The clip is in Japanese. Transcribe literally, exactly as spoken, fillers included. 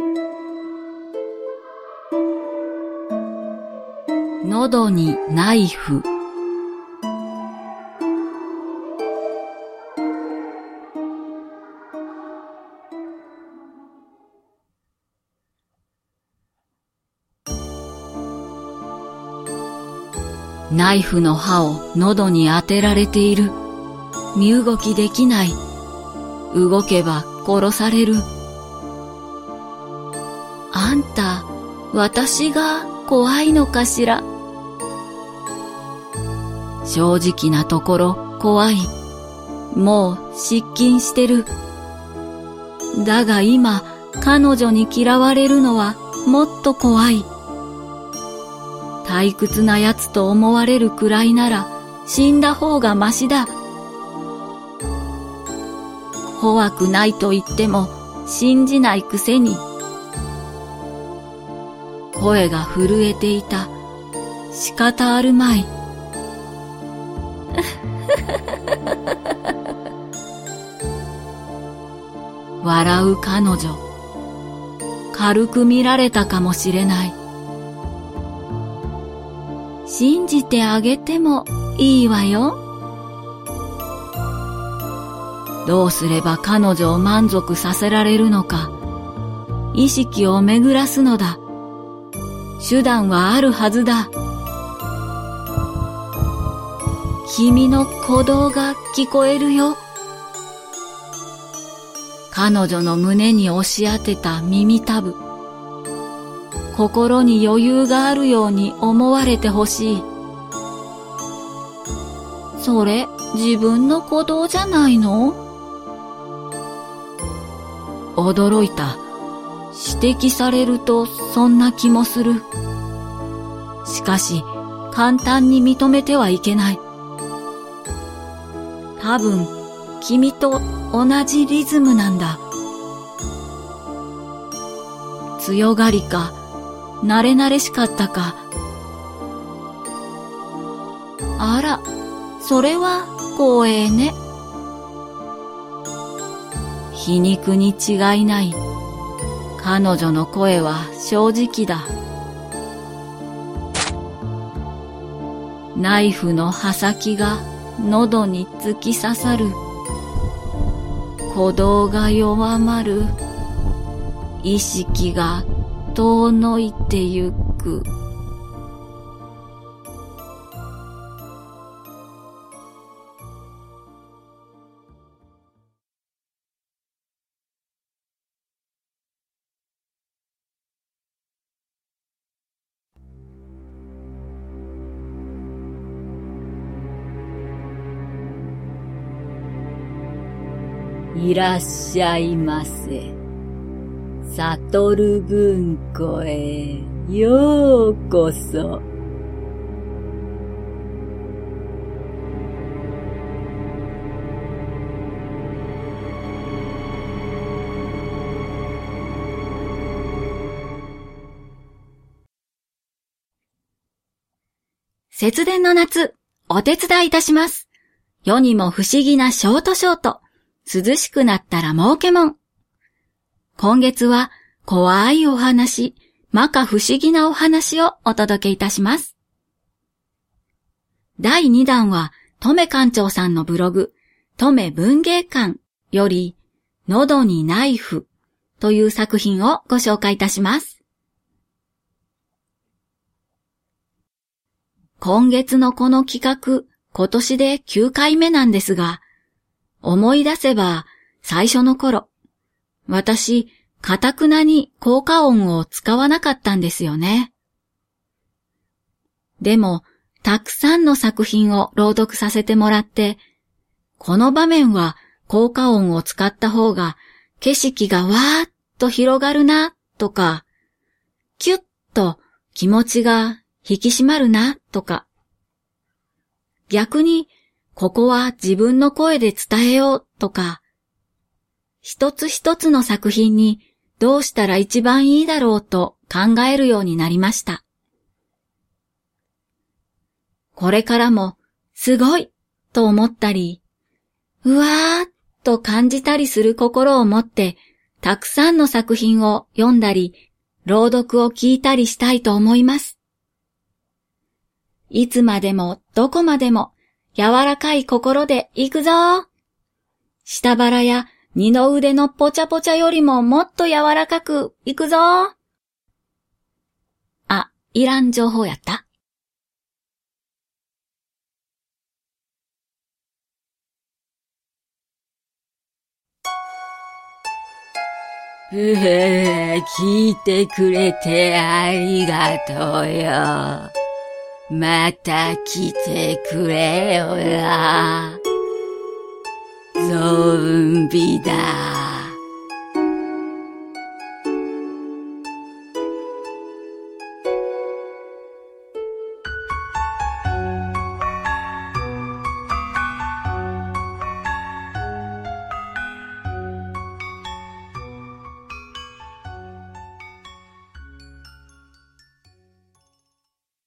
喉にナイフ。ナイフの刃を喉に当てられている。身動きできない。動けば殺される。あんた、私が怖いのかしら。正直なところ怖い。もう失禁してる。だが今、彼女に嫌われるのはもっと怖い。退屈なやつと思われるくらいなら死んだ方がましだ。怖くないと言っても信じないくせに。声が震えていた。仕方あるまい。笑う彼女。軽く見られたかもしれない。信じてあげてもいいわよ。どうすれば彼女を満足させられるのか。意識を巡らすのだ。手段はあるはずだ。君の鼓動が聞こえるよ。彼女の胸に押し当てた耳たぶ。心に余裕があるように思われてほしい。それ、自分の鼓動じゃないの？驚いた。指摘されるとそんな気もする。しかし、簡単に認めてはいけない。多分、君と同じリズムなんだ。強がりか、慣れ慣れしかったか。あら、それは光栄ね。皮肉に違いない。彼女の声は正直だ。ナイフの刃先が喉に突き刺さる。鼓動が弱まる。意識が遠のいてゆく。いらっしゃいませ。悟る文庫へようこそ。 節電の夏、お手伝いいたします。世にも不思議なショートショート。涼しくなったら儲けもん。今月は怖いお話、摩訶不思議なお話をお届けいたします。だいにだんは、とめ館長さんのブログ、とめ文芸館より、喉にナイフという作品をご紹介いたします。今月のこの企画、今年できゅうかいめなんですが、思い出せば、最初の頃、私、かたくなに効果音を使わなかったんですよね。でも、たくさんの作品を朗読させてもらって、この場面は効果音を使った方が景色がわーっと広がるな、とか、キュッと気持ちが引き締まるな、とか、逆に、ここは自分の声で伝えようとか、一つ一つの作品にどうしたら一番いいだろうと考えるようになりました。これからもすごいと思ったり、うわーっと感じたりする心を持ってたくさんの作品を読んだり、朗読を聞いたりしたいと思います。いつまでもどこまでも柔らかい心で行くぞー。下腹や二の腕のぽちゃぽちゃよりももっと柔らかく行くぞー。あ、いらん情報やった？ うへー、聞いてくれてありがとうよ。また来てくれよな。ゾンビだ。